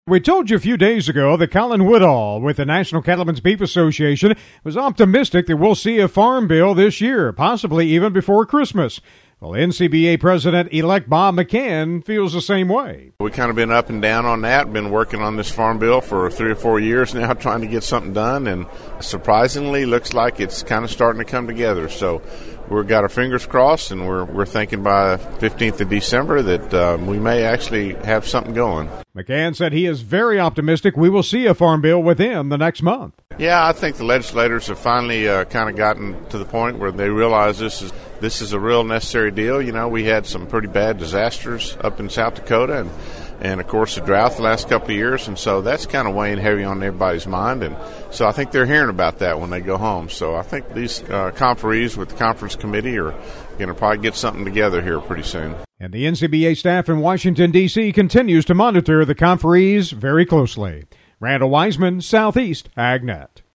We told you a few days ago that Colin Woodall with the National Cattlemen's Beef Association was optimistic that we'll see a farm bill this year, possibly even before Christmas. Well, NCBA President-elect Bob McCann feels the same way. We've kind of been up and down on that, been working on this farm bill for 3 or 4 years now, trying to get something done, and surprisingly looks like it's kind of starting to come together. So we've got our fingers crossed, and we're thinking by 15th of December that we may actually have something going. McCann said he is very optimistic we will see a farm bill within the next month. Yeah, I think the legislators have finally kind of gotten to the point where they realize this is a real necessary deal. You know, we had some pretty bad disasters up in South Dakota and of course, the drought the last couple of years, and so that's kind of weighing heavy on everybody's mind. And so I think they're hearing about that when they go home. So I think these conferees with the conference committee are going to probably get something together here pretty soon. And the NCBA staff in Washington, D.C. continues to monitor the conferees very closely. Randall Wiseman, Southeast AgNet.